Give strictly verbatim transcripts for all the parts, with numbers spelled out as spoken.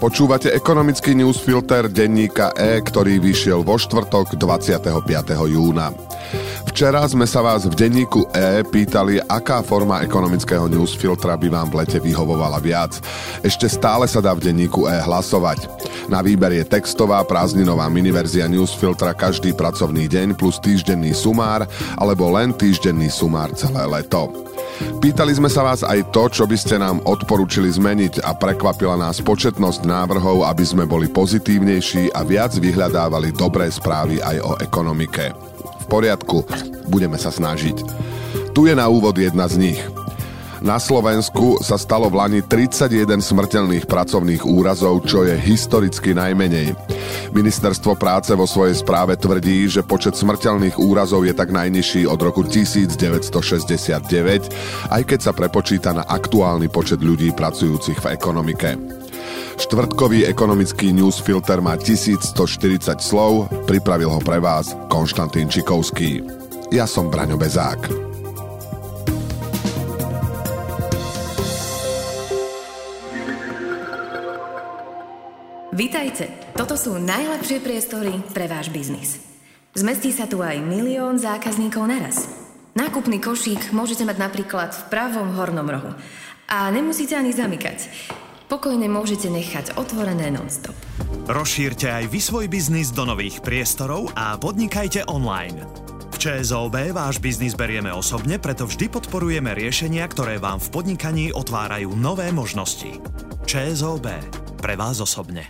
Počúvate ekonomický newsfilter denníka E, ktorý vyšiel vo štvrtok dvadsiateho piateho júna. Včera sme sa vás v denníku E pýtali, aká forma ekonomického newsfiltra by vám v lete vyhovovala viac. Ešte stále sa dá v denníku E hlasovať. Na výber je textová prázdninová miniverzia newsfiltra každý pracovný deň plus týždenný sumár alebo len týždenný sumár celé leto. Pýtali sme sa vás aj to, čo by ste nám odporúčili zmeniť a prekvapila nás početnosť návrhov, aby sme boli pozitívnejší a viac vyhľadávali dobré správy aj o ekonomike. V poriadku, budeme sa snažiť. Tu je na úvod jedna z nich. Na Slovensku sa stalo v lani tridsaťjeden smrteľných pracovných úrazov, čo je historicky najmenej. Ministerstvo práce vo svojej správe tvrdí, že počet smrteľných úrazov je tak najnižší od roku devätnásťstošesťdesiatdeväť, aj keď sa prepočíta na aktuálny počet ľudí pracujúcich v ekonomike. Štvrtkový ekonomický newsfilter má tisícstoštyridsať slov, pripravil ho pre vás Konštantín Čikovský. Ja som Braňo Bezák. Vitajte, toto sú najlepšie priestory pre váš biznis. Zmestí sa tu aj milión zákazníkov naraz. Nákupný košík môžete mať napríklad v pravom hornom rohu. A nemusíte ani zamykať. Pokojne môžete nechať otvorené non-stop. Rozšírte aj vy svoj biznis do nových priestorov a podnikajte online. V ČSOB váš biznis berieme osobne, preto vždy podporujeme riešenia, ktoré vám v podnikaní otvárajú nové možnosti. ČSOB. Pre vás osobne.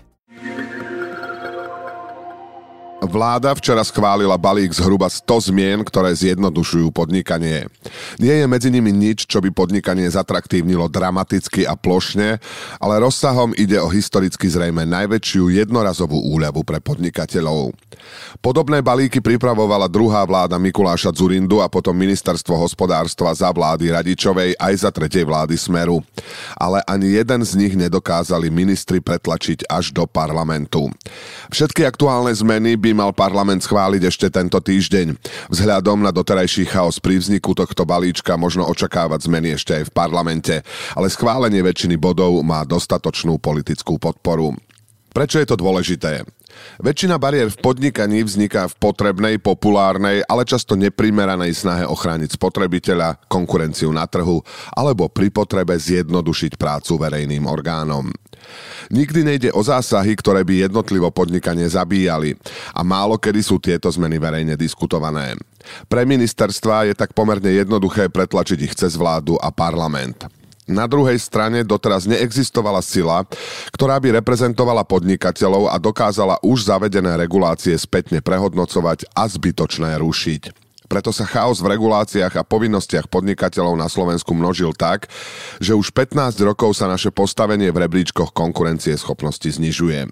Vláda včera schválila balík zhruba sto zmien, ktoré zjednodušujú podnikanie. Nie je medzi nimi nič, čo by podnikanie zatraktívnilo dramaticky a plošne, ale rozsahom ide o historicky zrejme najväčšiu jednorazovú úľavu pre podnikateľov. Podobné balíky pripravovala druhá vláda Mikuláša Dzurindu a potom ministerstvo hospodárstva za vlády Radičovej aj za tretej vlády Smeru. Ale ani jeden z nich nedokázali ministri pretlačiť až do parlamentu. Všetky aktuálne zmeny by mal parlament schváliť ešte tento týždeň. Vzhľadom na doterajší chaos pri vzniku tohto balíčka možno očakávať zmeny ešte aj v parlamente, ale schválenie väčšiny bodov má dostatočnú politickú podporu. Prečo je to dôležité? Väčšina bariér v podnikaní vzniká v potrebnej, populárnej, ale často neprimeranej snahe ochrániť spotrebiteľa, konkurenciu na trhu alebo pri potrebe zjednodušiť prácu verejným orgánom. Nikdy nejde o zásahy, ktoré by jednotlivo podnikanie zabíjali a málo kedy sú tieto zmeny verejne diskutované. Pre ministerstvá je tak pomerne jednoduché pretlačiť ich cez vládu a parlament. Na druhej strane doteraz neexistovala sila, ktorá by reprezentovala podnikateľov a dokázala už zavedené regulácie spätne prehodnocovať a zbytočné rušiť. Preto sa chaos v reguláciách a povinnostiach podnikateľov na Slovensku množil tak, že už pätnásť rokov sa naše postavenie v rebríčkoch konkurencie schopnosti znižuje.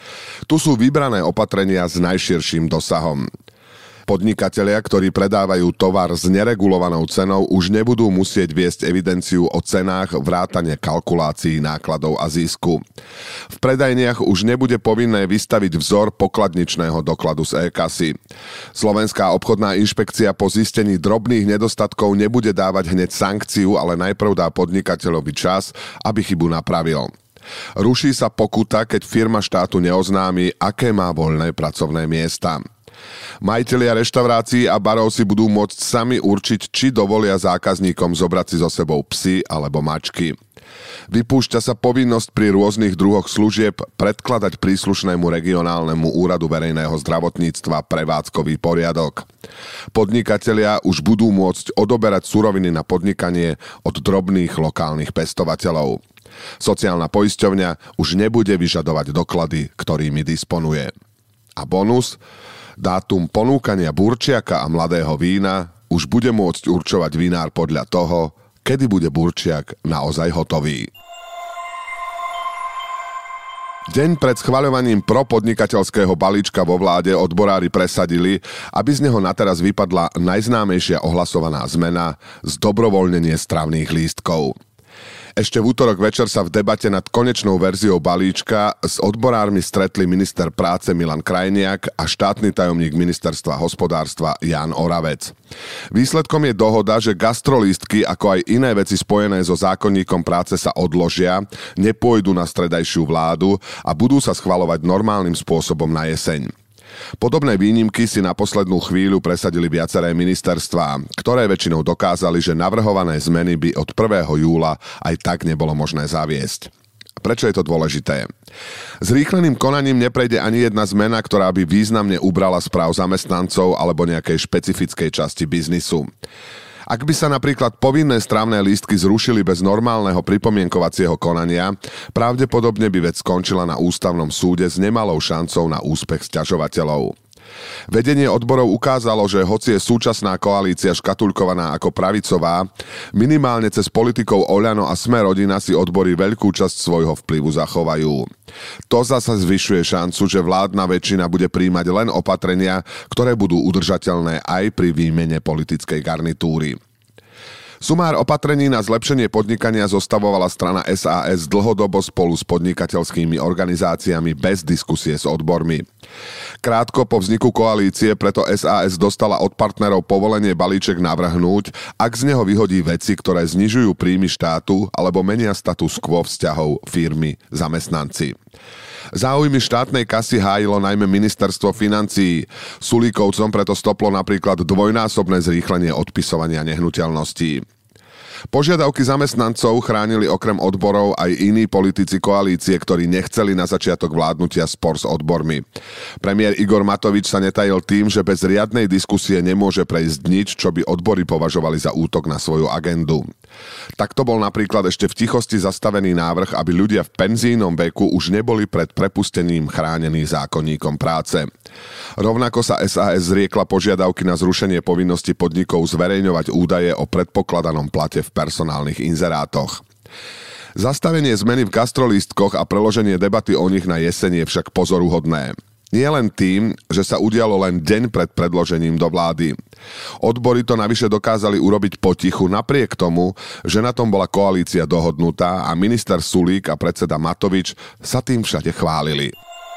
Tu sú vybrané opatrenia s najširším dosahom. Podnikatelia, ktorí predávajú tovar s neregulovanou cenou, už nebudú musieť viesť evidenciu o cenách vrátane kalkulácií nákladov a zisku. V predajniach už nebude povinné vystaviť vzor pokladničného dokladu z e-kasy. Slovenská obchodná inšpekcia po zistení drobných nedostatkov nebude dávať hneď sankciu, ale najprv dá podnikateľovi čas, aby chybu napravil. Ruší sa pokuta, keď firma štátu neoznámi, aké má voľné pracovné miesta. Majitelia reštaurácií a barov si budú môcť sami určiť, či dovolia zákazníkom zobrať si so sebou psy alebo mačky. Vypúšťa sa povinnosť pri rôznych druhoch služieb predkladať príslušnému regionálnemu úradu verejného zdravotníctva prevádzkový poriadok. Podnikatelia už budú môcť odoberať suroviny na podnikanie od drobných lokálnych pestovateľov. Sociálna poisťovňa už nebude vyžadovať doklady, ktorými disponuje. A bonus? Dátum ponúkania burčiaka a mladého vína už bude môcť určovať vinár podľa toho, kedy bude burčiak naozaj hotový. Deň pred schvaľovaním propodnikateľského balíčka vo vláde odborári presadili, aby z neho nateraz vypadla najznámejšia ohlasovaná zmena – zdobrovoľnenie stravných lístkov. Ešte v útorok večer sa v debate nad konečnou verziou balíčka s odborármi stretli minister práce Milan Krajniak a štátny tajomník ministerstva hospodárstva Ján Oravec. Výsledkom je dohoda, že gastrolístky ako aj iné veci spojené so zákonníkom práce sa odložia, nepôjdu na stredajšiu vládu a budú sa schvaľovať normálnym spôsobom na jeseň. Podobné výnimky si na poslednú chvíľu presadili viaceré ministerstvá, ktoré väčšinou dokázali, že navrhované zmeny by od prvého júla aj tak nebolo možné zaviesť. Prečo je to dôležité? Zrýchleným konaním neprejde ani jedna zmena, ktorá by významne ubrala správ zamestnancov alebo nejakej špecifickej časti biznisu. Ak by sa napríklad povinné strávne lístky zrušili bez normálneho pripomienkovacieho konania, pravdepodobne by vec skončila na ústavnom súde s nemalou šancou na úspech sťažovateľov. Vedenie odborov ukázalo, že hoci je súčasná koalícia škatuľkovaná ako pravicová, minimálne cez politikov Oľano a Sme rodina si odbory veľkú časť svojho vplyvu zachovajú. To zasa zvyšuje šancu, že vládna väčšina bude príjmať len opatrenia, ktoré budú udržateľné aj pri výmene politickej garnitúry. Sumár opatrení na zlepšenie podnikania zostavovala strana es a es dlhodobo spolu s podnikateľskými organizáciami bez diskusie s odbormi. Krátko po vzniku koalície preto es a es dostala od partnerov povolenie balíček navrhnúť, ak z neho vyhodí veci, ktoré znižujú príjmy štátu alebo menia status quo vzťahov firmy zamestnanci. Záujmy štátnej kasy hájilo najmä ministerstvo financií. Sulíkovcom preto stoplo napríklad dvojnásobné zrýchlenie odpisovania nehnuteľností. Požiadavky zamestnancov chránili okrem odborov aj iní politici koalície, ktorí nechceli na začiatok vládnutia spor s odbormi. Premiér Igor Matovič sa netajil tým, že bez riadnej diskusie nemôže prejsť nič, čo by odbory považovali za útok na svoju agendu. Takto bol napríklad ešte v tichosti zastavený návrh, aby ľudia v penzijnom veku už neboli pred prepustením chránení zákonníkom práce. Rovnako sa es a es zriekla požiadavky na zrušenie povinnosti podnikov zverejňovať údaje o predpokladanom plate v personálnych inzerátoch. Zastavenie zmeny v gastrolístkoch a preloženie debaty o nich na jeseň je však pozoruhodné. Nie len tým, že sa udialo len deň pred predložením do vlády. Odbory to navyše dokázali urobiť potichu napriek tomu, že na tom bola koalícia dohodnutá a minister Sulík a predseda Matovič sa tým všade chválili.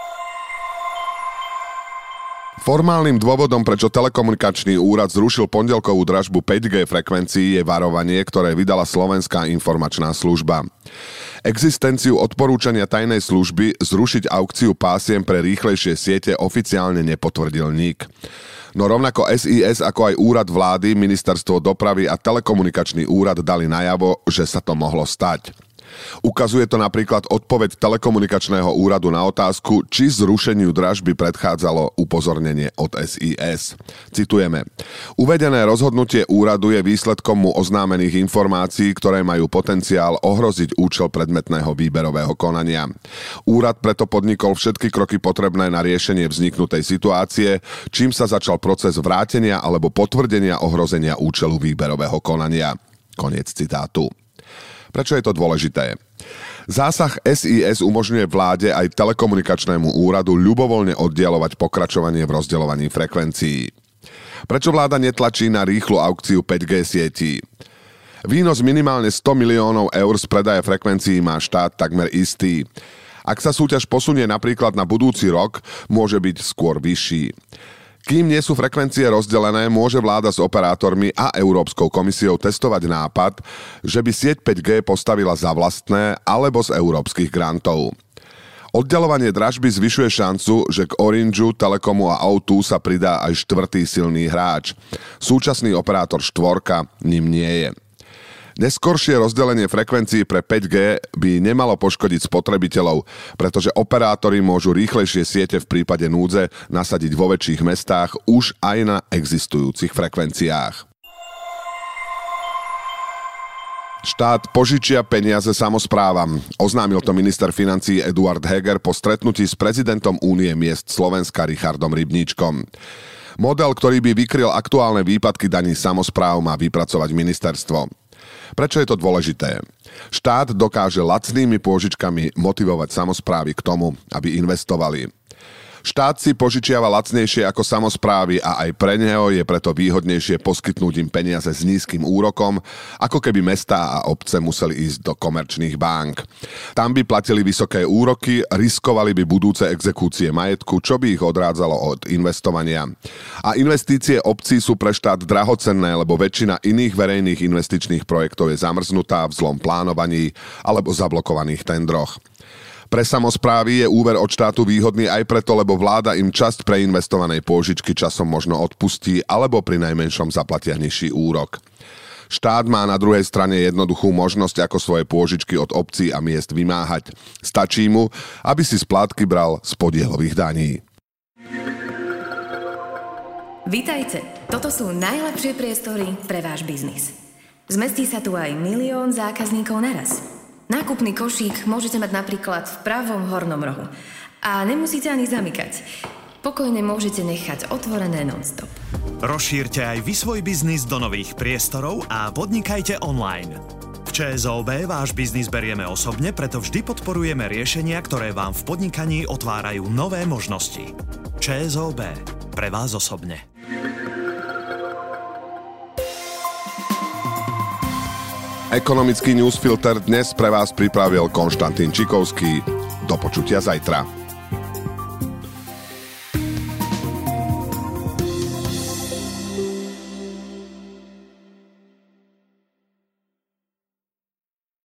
Formálnym dôvodom, prečo telekomunikačný úrad zrušil pondelkovú dražbu päť gé frekvencií, je varovanie, ktoré vydala Slovenská informačná služba. Existenciu odporúčania tajnej služby zrušiť aukciu pásiem pre rýchlejšie siete oficiálne nepotvrdil nik. No rovnako es í es ako aj úrad vlády, ministerstvo dopravy a telekomunikačný úrad dali najavo, že sa to mohlo stať. Ukazuje to napríklad odpoveď telekomunikačného úradu na otázku, či zrušeniu dražby predchádzalo upozornenie od es í es. Citujeme. Uvedené rozhodnutie úradu je výsledkom mu oznámených informácií, ktoré majú potenciál ohroziť účel predmetného výberového konania. Úrad preto podnikol všetky kroky potrebné na riešenie vzniknutej situácie, čím sa začal proces vrátenia alebo potvrdenia ohrozenia účelu výberového konania. Koniec citátu. Prečo je to dôležité? Zásah es í es umožňuje vláde aj telekomunikačnému úradu ľubovoľne oddialovať pokračovanie v rozdeľovaní frekvencií. Prečo vláda netlačí na rýchlu aukciu päť gé sietí? Výnos minimálne sto miliónov eur z predaja frekvencií má štát takmer istý. Ak sa súťaž posunie napríklad na budúci rok, môže byť skôr vyšší. Kým nie sú frekvencie rozdelené, môže vláda s operátormi a Európskou komisiou testovať nápad, že by sieť päť gé postavila za vlastné alebo z európskych grantov. Oddeľovanie dražby zvyšuje šancu, že k Orangeu, Telekomu a ó dva sa pridá aj štvrtý silný hráč. Súčasný operátor štvorka ním nie je. Neskoršie rozdelenie frekvencií pre päť gé by nemalo poškodiť spotrebiteľov, pretože operátori môžu rýchlejšie siete v prípade núdze nasadiť vo väčších mestách už aj na existujúcich frekvenciách. Štát požičia peniaze samosprávam. Oznámil to minister financií Eduard Heger po stretnutí s prezidentom Únie miest Slovenska Richardom Rybníčkom. Model, ktorý by vykryl aktuálne výpadky daní samospráv, má vypracovať ministerstvo. Prečo je to dôležité? Štát dokáže lacnými pôžičkami motivovať samosprávy k tomu, aby investovali. Štát si požičiava lacnejšie ako samosprávy a aj pre neho je preto výhodnejšie poskytnúť im peniaze s nízkym úrokom, ako keby mestá a obce museli ísť do komerčných bank. Tam by platili vysoké úroky, riskovali by budúce exekúcie majetku, čo by ich odrádzalo od investovania. A investície obcí sú pre štát drahocenné, lebo väčšina iných verejných investičných projektov je zamrznutá v zlom plánovaní alebo zablokovaných tendroch. Pre samosprávy je úver od štátu výhodný aj preto, lebo vláda im časť preinvestovanej pôžičky časom možno odpustí alebo pri najmenšom zaplatia nižší úrok. Štát má na druhej strane jednoduchú možnosť, ako svoje pôžičky od obcí a miest vymáhať. Stačí mu, aby si splátky bral z podielových daní. Vitajte, toto sú najlepšie priestory pre váš biznis. Zmestí sa tu aj milión zákazníkov naraz. Nákupný košík môžete mať napríklad v pravom hornom rohu. A nemusíte ani zamykať. Pokojne môžete nechať otvorené non-stop. Rozšírte aj vy svoj biznis do nových priestorov a podnikajte online. V ČSOB váš biznis berieme osobne, preto vždy podporujeme riešenia, ktoré vám v podnikaní otvárajú nové možnosti. ČSOB. Pre vás osobne. Ekonomický newsfilter dnes pre vás pripravil Konštantín Čikovský. Do počutia zajtra.